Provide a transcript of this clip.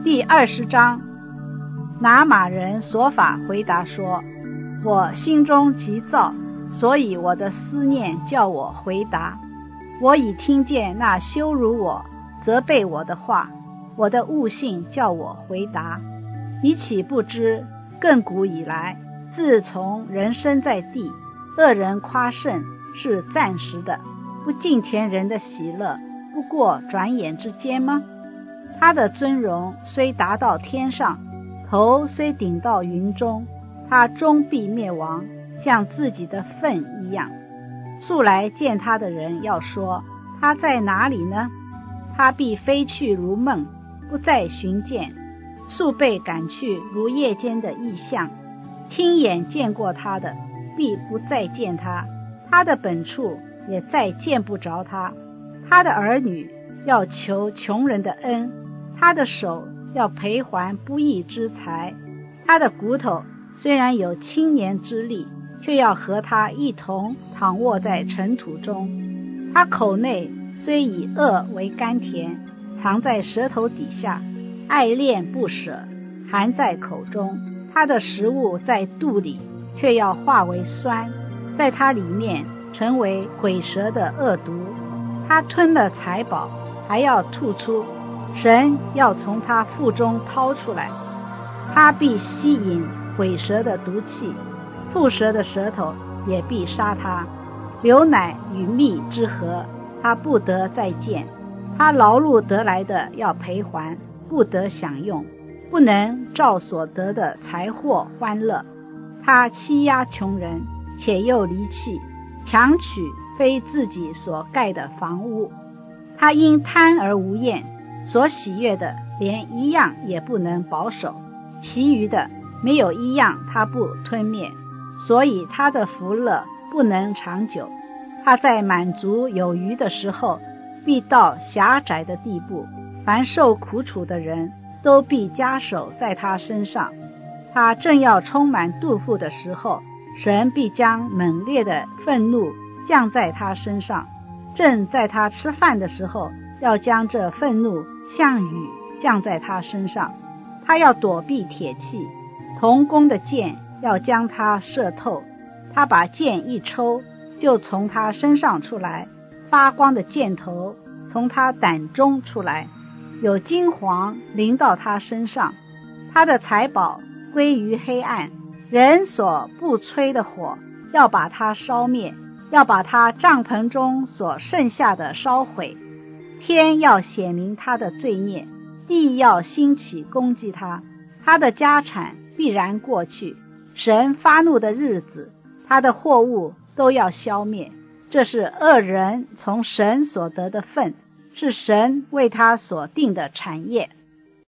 第20章，拿玛人所法回答说：我心中急躁，所以我的思念叫我回答。我已听见那羞辱我、责备我的话，我的悟性叫我回答。你岂不知，亘古以来，自从人生在地，恶人夸胜是暂时的，不敬虔人的喜乐不过转眼之间吗？他的尊荣虽达到天上，头虽顶到云中，他终必灭亡，像自己的粪一样。素来见他的人要说，他在哪里呢？他必飞去如梦，不再寻见，速被赶去如夜间的异象。亲眼见过他的，必不再见他，他的本处也再见不着他。他的儿女要求穷人的恩，他的手要赔还不义之财。他的骨头虽然有青年之力，却要和他一同躺卧在尘土中。他口内虽以恶为甘甜，藏在舌头底下，爱恋不舍，含在口中。他的食物在肚里，却要化为酸，在他里面成为毁舌的恶毒。他吞了财宝，还要吐出，神要从他腹中掏出来。他必吸引毁舌的毒气，吐舌的舌头也必杀他。流奶与蜜之合，他不得再见。他劳碌得来的要赔还，不得享用，不能照所得的财货欢乐。他欺压穷人，且又离弃，强取非自己所盖的房屋。他因贪而无厌，所喜悦的连一样也不能保守，其余的没有一样他不吞灭，所以他的福乐不能长久。他在满足有余的时候，必到狭窄的地步，凡受苦楚的人都必加手在他身上。他正要充满肚腹的时候，神必将猛烈的愤怒降在他身上。正在他吃饭的时候，要将这愤怒像雨降在他身上。他要躲避铁器，铜弓的箭要将他射透。他把箭一抽，就从他身上出来，发光的箭头从他胆中出来，有金黄淋到他身上。他的财宝归于黑暗，人所不吹的火要把他烧灭，要把他帐篷中所剩下的烧毁。天要显明他的罪孽，地要兴起攻击他。他的家产必然过去，神发怒的日子，他的货物都要消灭。这是恶人从神所得的份，是神为他所定的产业。